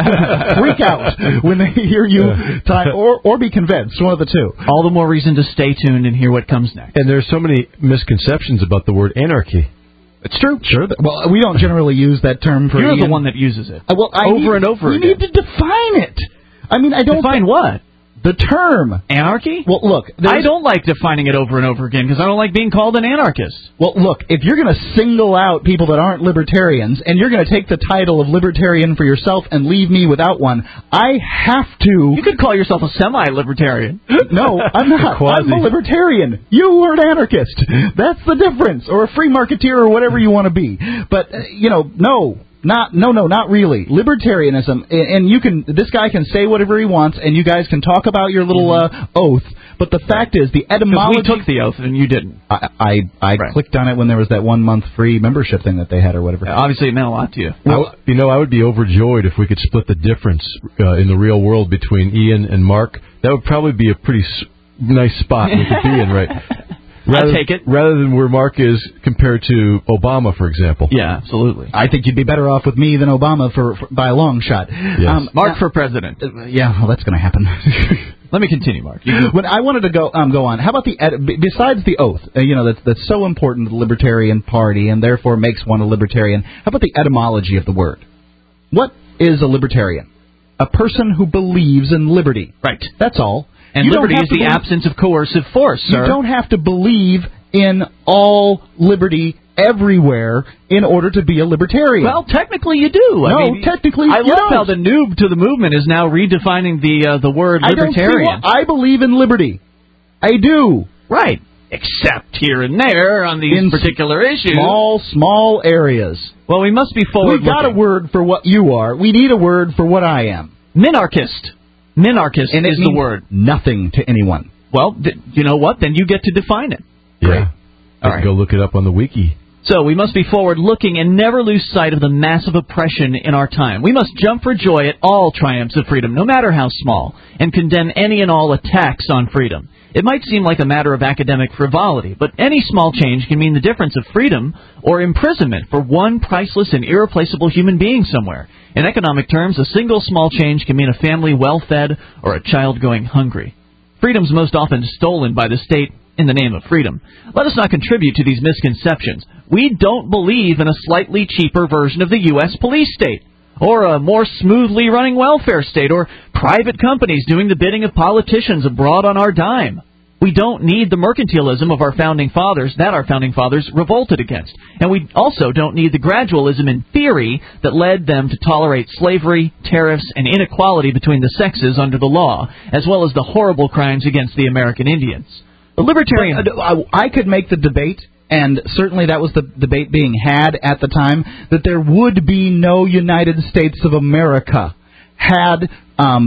freak out when they hear you talk, or or be convinced, one of the two. All the more reason to stay tuned and hear what comes next. And there's so many misconceptions about the word anarchy. It's true. Sure. Well, we don't generally use that term for You're Ian. the one that uses it. Uh, well, I over need, and over you again. You need to define it. I mean, I don't... Define what? The term. Anarchy? Well, look... I don't like defining it over and over again because I don't like being called an anarchist. Well, look, if you're going to single out people that aren't libertarians and you're going to take the title of libertarian for yourself and leave me without one, I have to... You could call yourself a semi-libertarian. No, I'm not. I'm a libertarian. You are an anarchist. That's the difference. Or a free marketeer or whatever you want to be. But, uh, you know, no... Not, no, no, not really. Libertarianism, and you can, this guy can say whatever he wants, and you guys can talk about your little uh, oath, but the fact is, the etymology... we took the oath, and you didn't. I I, I right. clicked on it when there was that one-month free membership thing that they had or whatever. Yeah, obviously, it meant a lot to you. Well, you know, I would be overjoyed if we could split the difference uh, in the real world between Ian and Mark. That would probably be a pretty s- nice spot we could be in, right? Rather, I'll take it. Rather than where Mark is compared to Obama, for example. Yeah, absolutely. I think you'd be better off with me than Obama for, for by a long shot. Yes. Um, Mark now, for president. Uh, yeah, well, that's going to happen. Let me continue, Mark. When I wanted to go um, go on, how about the besides the oath? Uh, you know, that's that's so important to the Libertarian Party and therefore makes one a libertarian. How about the etymology of the word? What is a libertarian? A person who believes in liberty. Right. That's all. And you liberty is the believe, absence of coercive force, sir. You don't have to believe in all liberty everywhere in order to be a libertarian. Well, technically you do. No, I mean, technically I you love don't. how the noob to the movement is now redefining the uh, the word libertarian. I, don't see what, I believe in liberty. I do. Right. Except here and there on these in particular issues. Small, small areas. Well, we must be forward We've got a word for what you are. We need a word for what I am. Minarchist. Minarchist and is the word. Nothing to anyone. Well, th- you know what? Then you get to define it. Yeah. Great. All right. Go look it up on the wiki. So we must be forward-looking and never lose sight of the massive oppression in our time. We must jump for joy at all triumphs of freedom, no matter how small, and condemn any and all attacks on freedom. It might seem like a matter of academic frivolity, but any small change can mean the difference of freedom or imprisonment for one priceless and irreplaceable human being somewhere. In economic terms, a single small change can mean a family well-fed or a child going hungry. Freedom's most often stolen by the state in the name of freedom. Let us not contribute to these misconceptions. We don't believe in a slightly cheaper version of the U S police state, or a more smoothly running welfare state, or private companies doing the bidding of politicians abroad on our dime. We don't need the mercantilism of our founding fathers that our founding fathers revolted against. And we also don't need the gradualism in theory that led them to tolerate slavery, tariffs, and inequality between the sexes under the law, as well as the horrible crimes against the American Indians. The libertarian... I could make the debate, and certainly that was the debate being had at the time, that there would be no United States of America had... Um,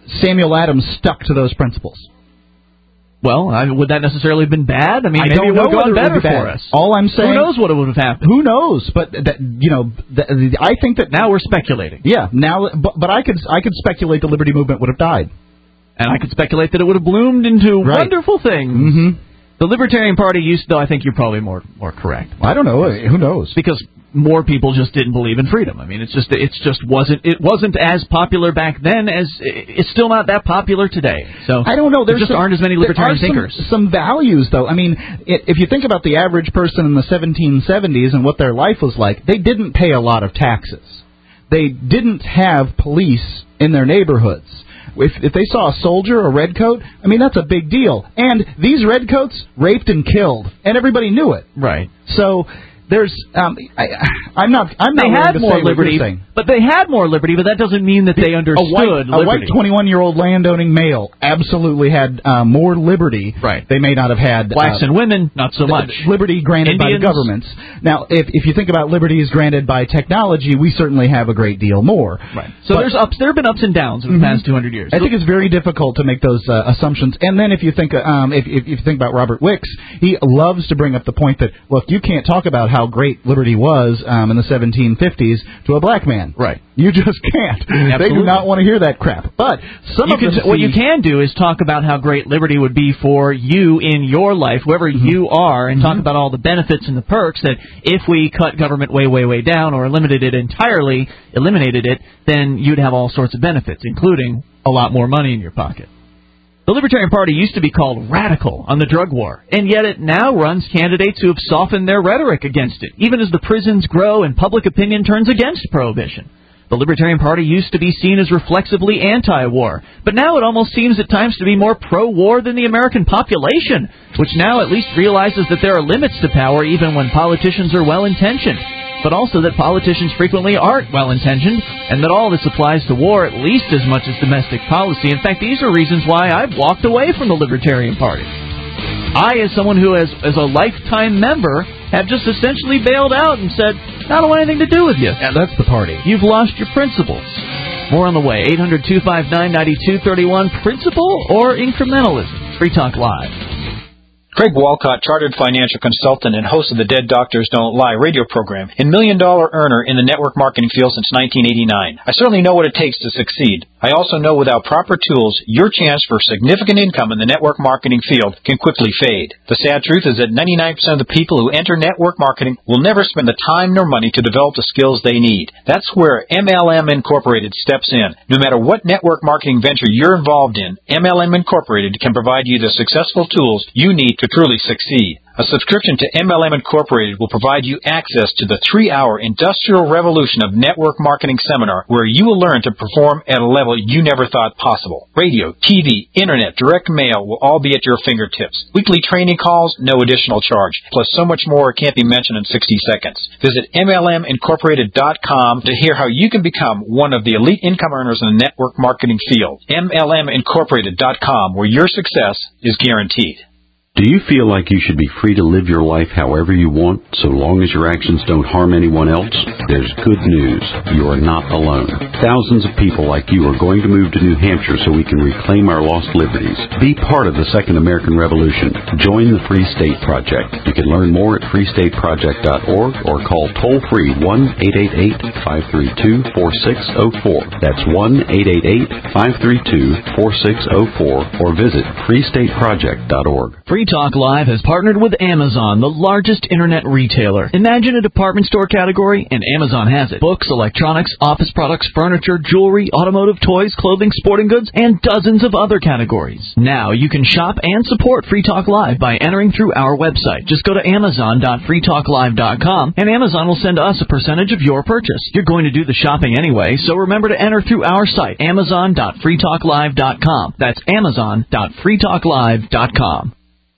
Samuel Adams stuck to those principles. Well, I, would that necessarily have been bad? I mean, I maybe don't it would know have gone whether it better would be bad. for us. All I'm saying, who knows what would have happened? Who knows? But that, you know, the, I think that now we're speculating. Yeah, now, but, but I could I could speculate the Liberty Movement would have died, and I could speculate that it would have bloomed into right. wonderful things. Mm-hmm. The Libertarian Party used, though, I think you're probably more more correct. I don't know. Who knows? Because more people just didn't believe in freedom. I mean, it's just it's just wasn't it wasn't as popular back then as it's still not that popular today. So I don't know. There just some, aren't as many libertarian there are thinkers. Some, some values, though. I mean, it, if you think about the average person in the seventeen seventies and what their life was like, they didn't pay a lot of taxes. They didn't have police in their neighborhoods. If, if they saw a soldier or a redcoat, I mean, that's a big deal. And these redcoats raped and killed, and everybody knew it. Right. So there's, um, I, I'm not, I'm not. They had to more say liberty, but they had more liberty. But that doesn't mean that they understood a white, liberty. A white twenty-one-year-old landowning male absolutely had uh, more liberty. Right. They may not have had blacks uh, and women, not so much. Liberty granted Indians. by the governments. Now, if if you think about liberties granted by technology, we certainly have a great deal more. Right. So but, there's ups. There have been ups and downs in the mm-hmm. past two hundred years. I think it's very difficult to make those uh, assumptions. And then if you think, um, if, if you think about Robert Wicks, he loves to bring up the point that look, you can't talk about how great liberty was um, in the seventeen fifties to a black man. Right. You just can't. Absolutely. They do not want to hear that crap. But some you of can, them see, what you can do is talk about how great liberty would be for you in your life, whoever mm-hmm. you are, and mm-hmm. talk about all the benefits and the perks that if we cut government way, way, way down or eliminated it entirely, eliminated it, then you'd have all sorts of benefits, including a lot more money in your pocket. The Libertarian Party used to be called radical on the drug war, and yet it now runs candidates who have softened their rhetoric against it, even as the prisons grow and public opinion turns against prohibition. The Libertarian Party used to be seen as reflexively anti-war, but now it almost seems at times to be more pro-war than the American population, which now at least realizes that there are limits to power even when politicians are well-intentioned, but also that politicians frequently aren't well-intentioned, and that all this applies to war at least as much as domestic policy. In fact, these are reasons why I've walked away from the Libertarian Party. I, as someone who has, as a lifetime member, have just essentially bailed out and said, I don't want anything to do with you. Yeah, that's the party. You've lost your principles. More on the way. eight hundred, two five nine, nine two three one. Principle or incrementalism? Free Talk Live. Craig Walcott, chartered financial consultant and host of the Dead Doctors Don't Lie radio program, and million-dollar earner in the network marketing field since nineteen eighty-nine. I certainly know what it takes to succeed. I also know without proper tools, your chance for significant income in the network marketing field can quickly fade. The sad truth is that ninety-nine percent of the people who enter network marketing will never spend the time nor money to develop the skills they need. That's where M L M Incorporated steps in. No matter what network marketing venture you're involved in, M L M Incorporated can provide you the successful tools you need to to truly succeed. A subscription to M L M Incorporated will provide you access to the three-hour Industrial Revolution of Network Marketing Seminar, where you will learn to perform at a level you never thought possible. Radio, T V, Internet, direct mail will all be at your fingertips. Weekly training calls, no additional charge. Plus so much more can't be mentioned in sixty seconds. Visit M L M Incorporated dot com to hear how you can become one of the elite income earners in the network marketing field. M L M Incorporated dot com, where your success is guaranteed. Do you feel like you should be free to live your life however you want, so long as your actions don't harm anyone else? There's good news. You are not alone. Thousands of people like you are going to move to New Hampshire so we can reclaim our lost liberties. Be part of the Second American Revolution. Join the Free State Project. You can learn more at free state project dot org or call toll-free one eight eight eight, five three two, four six zero four. That's one eight eight eight, five three two, four six zero four or visit free state project dot org. Free Talk Live has partnered with Amazon, the largest internet retailer. Imagine a department store category, and Amazon has it. Books, electronics, office products, furniture, jewelry, automotive, toys, clothing, sporting goods, and dozens of other categories. Now you can shop and support Free Talk Live by entering through our website. Just go to amazon dot free talk live dot com, and Amazon will send us a percentage of your purchase. You're going to do the shopping anyway, so remember to enter through our site, amazon dot free talk live dot com. That's amazon dot free talk live dot com.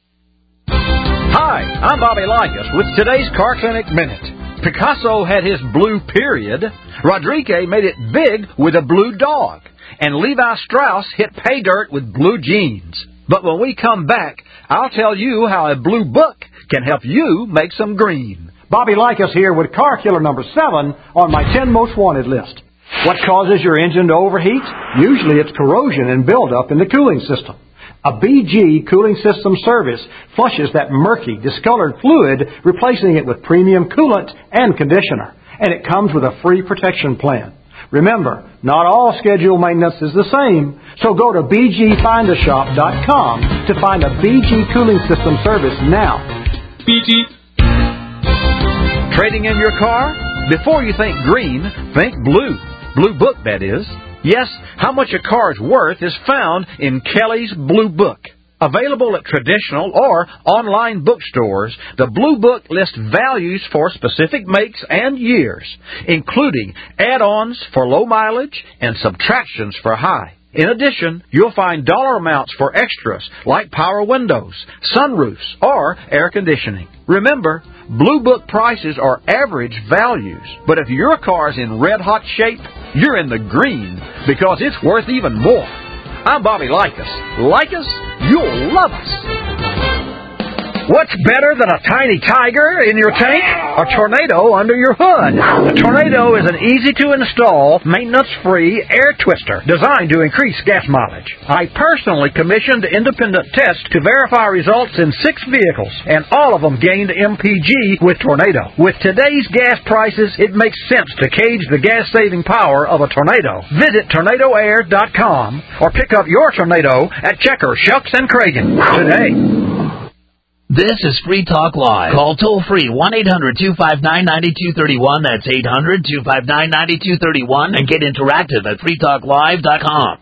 Hi, I'm Bobby Likas with today's Car Clinic Minute. Picasso had his blue period. Rodriguez made it big with a blue dog. And Levi Strauss hit pay dirt with blue jeans. But when we come back, I'll tell you how a blue book can help you make some green. Bobby Likas here with Car Killer number seven on my ten most wanted list. What causes your engine to overheat? Usually it's corrosion and buildup in the cooling system. A B G cooling system service flushes that murky, discolored fluid, replacing it with premium coolant and conditioner. And it comes with a free protection plan. Remember, not all scheduled maintenance is the same, so go to b g find a shop dot com to find a B G cooling system service now. B G. Trading in your car? Before you think green, think blue. Blue Book, that is. Yes, how much a car is worth is found in Kelly's Blue Book. Available at traditional or online bookstores, the Blue Book lists values for specific makes and years, including add-ons for low mileage and subtractions for high. In addition, you'll find dollar amounts for extras like power windows, sunroofs, or air conditioning. Remember, Blue Book prices are average values, but if your car's in red-hot shape, you're in the green because it's worth even more. I'm Bobby Likas. Like us? You'll love us. What's better than a tiny tiger in your tank? A tornado under your hood. The Tornado is an easy-to-install, maintenance-free air twister designed to increase gas mileage. I personally commissioned independent tests to verify results in six vehicles, and all of them gained M P G with Tornado. With today's gas prices, it makes sense to gauge the gas-saving power of a Tornado. Visit tornado air dot com or pick up your Tornado at Checker, Shucks, and Cragen today. This is Free Talk Live. Call toll-free one eight hundred two five nine nine two three one. That's eight hundred two five nine nine two three one. And get interactive at free talk live dot com.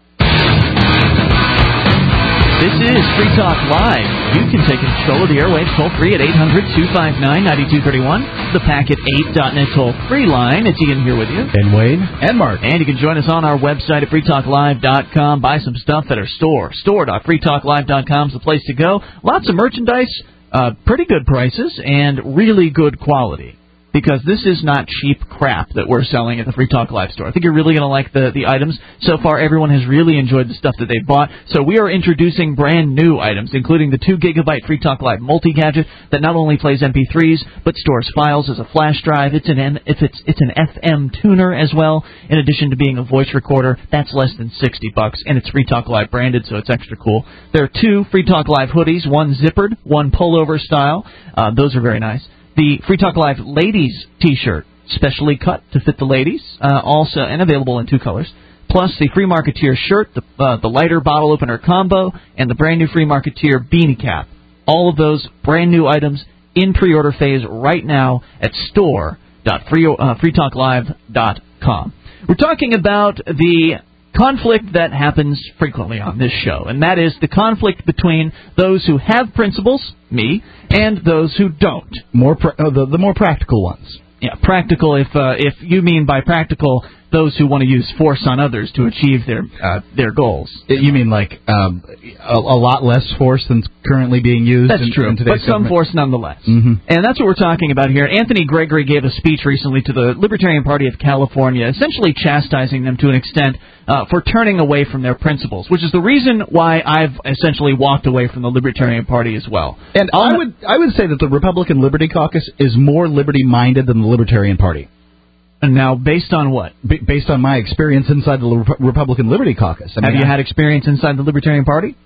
This is Free Talk Live. You can take control of the airwaves toll-free at eight hundred two five nine nine two three one. The packet eight dot net toll-free line. It's Ian here with you. And Wayne. And Mark. And you can join us on our website at free talk live dot com. Buy some stuff at our store. store dot free talk live dot com is the place to go. Lots of merchandise. Uh, pretty good prices and really good quality, because this is not cheap crap that we're selling at the Free Talk Live store. I think you're really going to like the, the items. So far, everyone has really enjoyed the stuff that they bought. So we are introducing brand new items, including the two gigabyte Free Talk Live multi-gadget that not only plays M P threes, but stores files as a flash drive. It's an M, if it's, it's an F M tuner as well, in addition to being a voice recorder. That's less than sixty bucks, and it's Free Talk Live branded, so it's extra cool. There are two Free Talk Live hoodies, one zippered, one pullover style. Uh, those are very nice. The Free Talk Live ladies T-shirt, specially cut to fit the ladies, uh, also and available in two colors. Plus the Free Marketeer shirt, the uh, the lighter bottle opener combo, and the brand new Free Marketeer beanie cap. All of those brand new items in pre-order phase right now at store dot free talk live dot com. We're talking about the conflict that happens frequently on this show, and that is the conflict between those who have principles, me, and those who don't. More pra- uh, the, the more practical ones. Yeah, practical if uh, if you mean by practical those who want to use force on others to achieve their uh, their goals. You mean like um, a, a lot less force than's currently being used? That's in, true, in today's but some government? force nonetheless. Mm-hmm. And that's what we're talking about here. Anthony Gregory gave a speech recently to the Libertarian Party of California, essentially chastising them to an extent uh, for turning away from their principles, which is the reason why I've essentially walked away from the Libertarian Party as well. And I would I would say that the Republican Liberty Caucus is more liberty-minded than the Libertarian Party. And now, based on what? B- based on my experience inside the Rep- Republican Liberty Caucus. I Have mean, you I, had experience inside the Libertarian Party?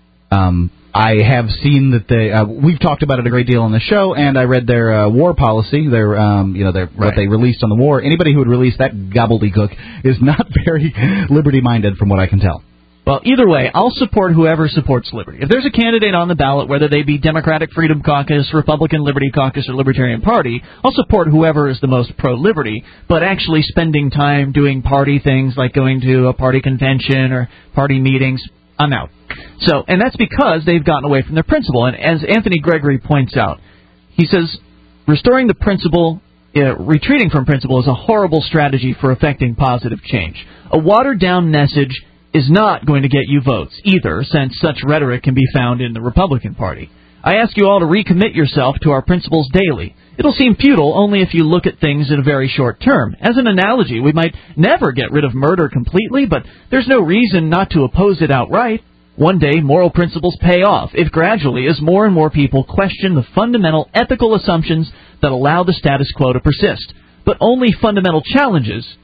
Um, I have seen that they. Uh, we've talked about it a great deal on the show, and I read their uh, war policy. Their, um, you know, their, right. what they released on the war. Anybody who would release that gobbledygook is not very liberty-minded, from what I can tell. Well, either way, I'll support whoever supports liberty. If there's a candidate on the ballot, whether they be Democratic Freedom Caucus, Republican Liberty Caucus, or Libertarian Party, I'll support whoever is the most pro-liberty, but actually spending time doing party things like going to a party convention or party meetings, I'm out. So, and that's because they've gotten away from their principle. And as Anthony Gregory points out, he says, restoring the principle, uh, retreating from principle is a horrible strategy for effecting positive change. A watered-down message is not going to get you votes either, since such rhetoric can be found in the Republican Party. I ask you all to recommit yourself to our principles daily. It'll seem futile only if you look at things in a very short term. As an analogy, we might never get rid of murder completely, but there's no reason not to oppose it outright. One day, moral principles pay off, if gradually, as more and more people question the fundamental ethical assumptions that allow the status quo to persist. But only fundamental challenges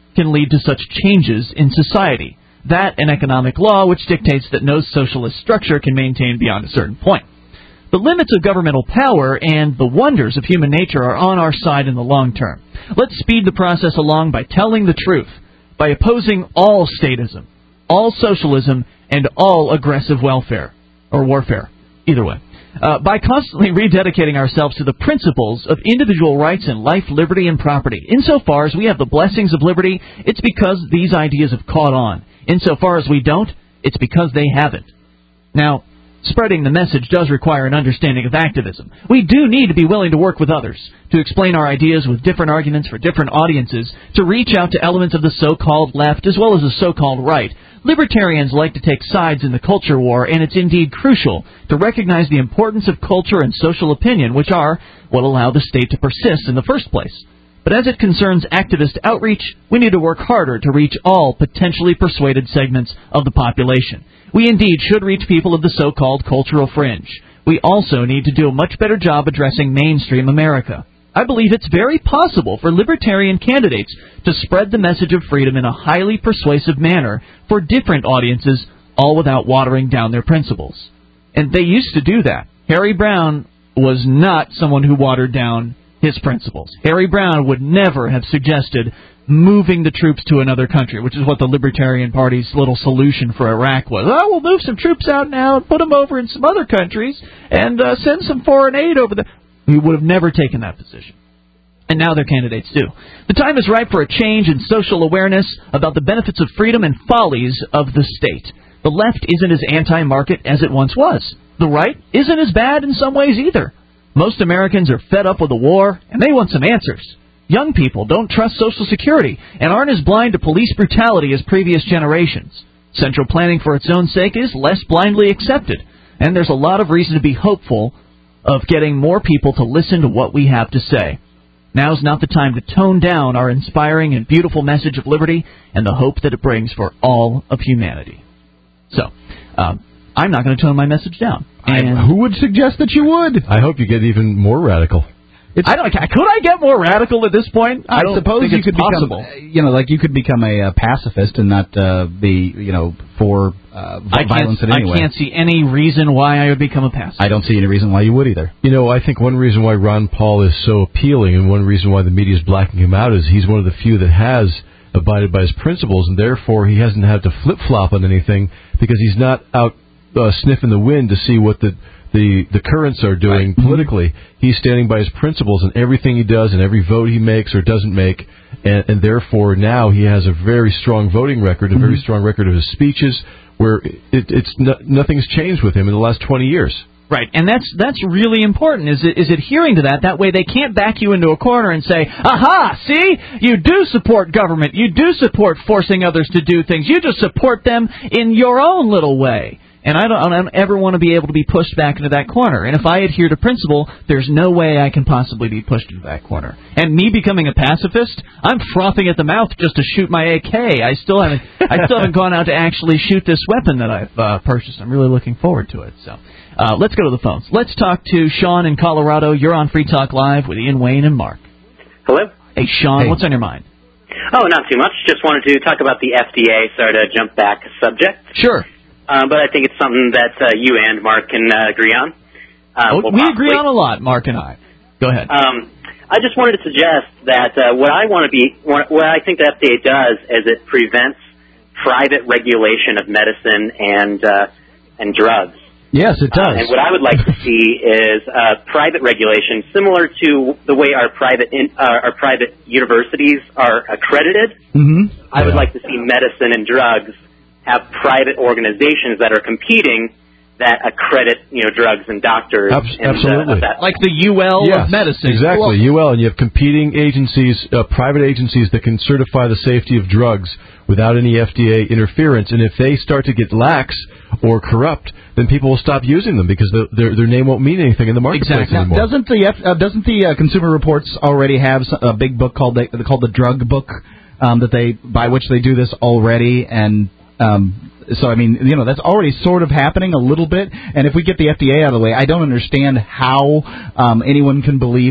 can lead to such changes in society. That and economic law, which dictates that no socialist structure can maintain beyond a certain point. The limits of governmental power and the wonders of human nature are on our side in the long term. Let's speed the process along by telling the truth, by opposing all statism, all socialism, and all aggressive welfare, or warfare, either way. Uh, by constantly rededicating ourselves to the principles of individual rights in life, liberty, and property. Insofar as we have the blessings of liberty, it's because these ideas have caught on. Insofar as we don't, it's because they haven't. Now, spreading the message does require an understanding of activism. We do need to be willing to work with others, to explain our ideas with different arguments for different audiences, to reach out to elements of the so-called left as well as the so-called right. Libertarians like to take sides in the culture war, and it's indeed crucial to recognize the importance of culture and social opinion, which are what allow the state to persist in the first place. But as it concerns activist outreach, we need to work harder to reach all potentially persuaded segments of the population. We indeed should reach people of the so-called cultural fringe. We also need to do a much better job addressing mainstream America. I believe it's very possible for libertarian candidates to spread the message of freedom in a highly persuasive manner for different audiences, all without watering down their principles. And they used to do that. Harry Browne was not someone who watered down his principles. Harry Browne would never have suggested moving the troops to another country, which is what the Libertarian Party's little solution for Iraq was. Oh, we'll move some troops out now and put them over in some other countries and uh, send some foreign aid over there. He would have never taken that position. And now their candidates do. The time is ripe for a change in social awareness about the benefits of freedom and follies of the state. The left isn't as anti-market as it once was. The right isn't as bad in some ways either. Most Americans are fed up with the war, and they want some answers. Young people don't trust Social Security and aren't as blind to police brutality as previous generations. Central planning for its own sake is less blindly accepted, and there's a lot of reason to be hopeful of getting more people to listen to what we have to say. Now's not the time to tone down our inspiring and beautiful message of liberty and the hope that it brings for all of humanity. So, um, I'm not going to tone my message down. And I, who would suggest that you would? I hope you get even more radical. It's, I don't. Could I get more radical at this point? I, I don't suppose think you it's could possible. become, you know, like you could become a, uh pacifist and not uh, be, you know, for uh, violence in any way. I can't see any reason why I would become a pacifist. I don't see any reason why you would either. You know, I think one reason why Ron Paul is so appealing and one reason why the media is blacking him out is he's one of the few that has abided by his principles, and therefore he hasn't had to flip-flop on anything because he's not out uh, sniffing the wind to see what the the the currents are doing right. politically. He's standing by his principles in everything he does and every vote he makes or doesn't make, and, and therefore now he has a very strong voting record, a very mm-hmm. strong record of his speeches, where it, it's no, nothing's changed with him in the last twenty years. Right, and that's that's really important, is it, is adhering to that. That way they can't back you into a corner and say, aha, see, you do support government, you do support forcing others to do things, you just support them in your own little way. And I don't, I don't ever want to be able to be pushed back into that corner. And if I adhere to principle, there's no way I can possibly be pushed into that corner. And me becoming a pacifist, I'm frothing at the mouth just to shoot my A K. I still haven't, I still haven't gone out to actually shoot this weapon that I've uh, purchased. I'm really looking forward to it. So, uh, let's go to the phones. Let's talk to Sean in Colorado. You're on Free Talk Live with Ian Wayne and Mark. Hello. Hey, Sean. Hey. What's on your mind? Oh, not too much. Just wanted to talk about the F D A. Sorry to jump back subject. Sure. Uh, but I think it's something that uh, you and Mark can uh, agree on. Um, oh, well, we possibly. agree on a lot, Mark and I. Go ahead. Um, I just wanted to suggest that uh, what I want to be, what, what I think the F D A does is it prevents private regulation of medicine and uh, and drugs. Yes, it does. Uh, and what I would like to see is uh, private regulation, similar to the way our private in, uh, our private universities are accredited. Mm-hmm. I would like to see medicine and drugs have private organizations that are competing that accredit, you know, drugs and doctors. Abs- and, absolutely. Uh, that. Like the U L yes, of medicine. Exactly, well, U L, and you have competing agencies, uh, private agencies that can certify the safety of drugs without any F D A interference. And if they start to get lax or corrupt, then people will stop using them because the, their their name won't mean anything in the marketplace exactly. anymore. Now, doesn't the uh, doesn't the uh, Consumer Reports already have a big book called the, called the Drug Book um, that they by which they do this already? And Um, so, I mean, you know, that's already sort of happening a little bit. And if we get the F D A out of the way, I don't understand how um, anyone can believe that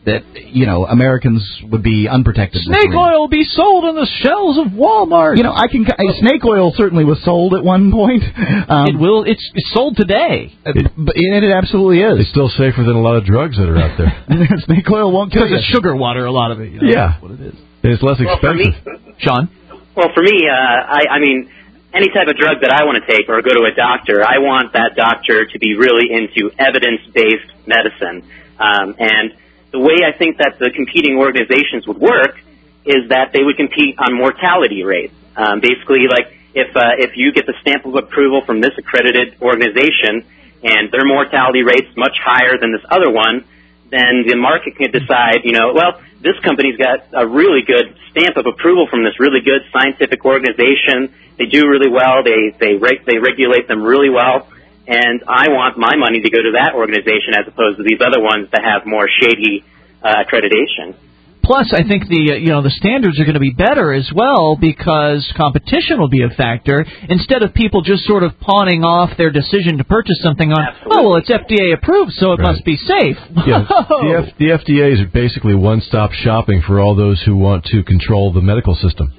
that, you know, Americans would be unprotected. Snake oil will be sold on the shelves of Walmart. You know, I can. Uh, snake oil certainly was sold at one point. Um, it will. It's, it's sold today. It, but it, it absolutely is. It's still safer than a lot of drugs that are out there. Snake oil won't kill you. Because it's sugar water, a lot of it. You know, yeah. That's what it is. And it's less Well, for expensive. me, Sean? Well, for me, uh, I, I mean, any type of drug that I want to take or go to a doctor, I want that doctor to be really into evidence-based medicine. Um, and the way I think that the competing organizations would work is that they would compete on mortality rates. Um, basically, like, if uh, if you get the stamp of approval from this accredited organization and their mortality rate's much higher than this other one, then the market can decide, you know, well, this company's got a really good stamp of approval from this really good scientific organization. They do really well. They they reg- they regulate them really well. And I want my money to go to that organization as opposed to these other ones that have more shady uh, accreditation. Plus, I think the uh, you know the standards are going to be better as well because competition will be a factor instead of people just sort of pawning off their decision to purchase something on. Absolutely. Oh well, it's F D A approved, so it right. must be safe. Yeah, the, F- the F D A is basically one-stop shopping for all those who want to control the medical system.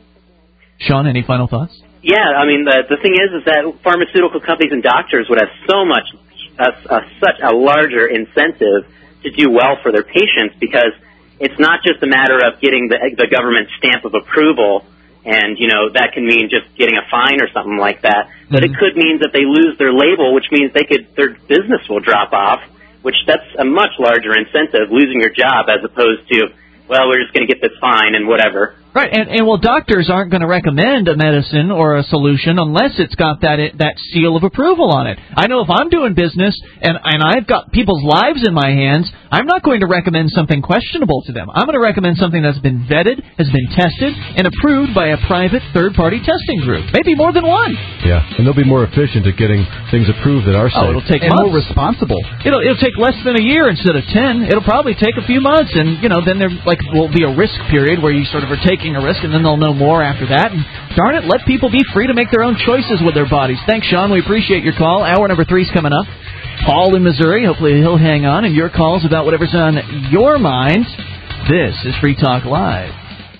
Sean, any final thoughts? Yeah, I mean, the the thing is, is that pharmaceutical companies and doctors would have so much, uh, uh, such a larger incentive to do well for their patients because it's not just a matter of getting the the government stamp of approval, and you know that can mean just getting a fine or something like that. Mm-hmm. But it could mean that they lose their label, which means they could their business will drop off, which that's a much larger incentive, losing your job as opposed to, well, we're just going to get this fine and whatever. Right, and, and well, doctors aren't going to recommend a medicine or a solution unless it's got that it, that seal of approval on it. I know if I'm doing business and, and I've got people's lives in my hands, I'm not going to recommend something questionable to them. I'm going to recommend something that's been vetted, has been tested, and approved by a private third-party testing group. Maybe more than one. Yeah, and they'll be more efficient at getting things approved that are safe. Oh, it'll take and months. more responsible. It'll it'll take less than a year instead of ten. It'll probably take a few months, and you know then there like will be a risk period where you sort of are taking a risk, and then they'll know more after that. And darn it, let people be free to make their own choices with their bodies. Thanks, Sean. We appreciate your call. Hour number three's coming up. Paul in Missouri. Hopefully he'll hang on. And your calls about whatever's on your mind. This is Free Talk Live.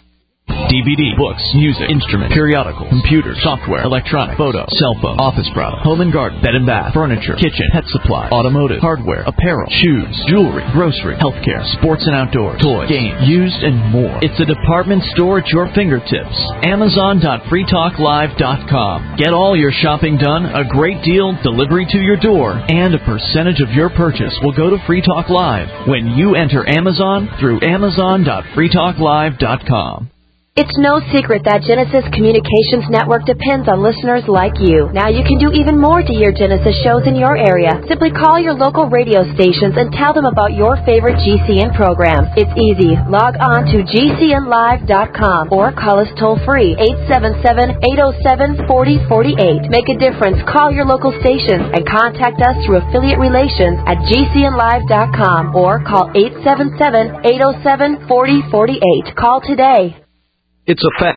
D V D, books, music, instruments, periodicals, computers, software, electronic, photo, cell phone, office products, home and garden, bed and bath, furniture, kitchen, pet supply, automotive, hardware, apparel, shoes, jewelry, grocery, healthcare, sports and outdoors, toys, games, used, and more. It's a department store at your fingertips. Amazon dot free talk live dot com. Get all your shopping done, a great deal, delivery to your door, and a percentage of your purchase will go to Free Talk Live when you enter Amazon through Amazon dot free talk live dot com. It's no secret that Genesis Communications Network depends on listeners like you. Now you can do even more to hear Genesis shows in your area. Simply call your local radio stations and tell them about your favorite G C N programs. It's easy. Log on to G C N live dot com or call us toll-free, eight seven seven, eight oh seven, four oh four eight. Make a difference. Call your local stations and contact us through affiliate relations at G C N live dot com or call eight seven seven, eight oh seven, four oh four eight. Call today. It's a fact.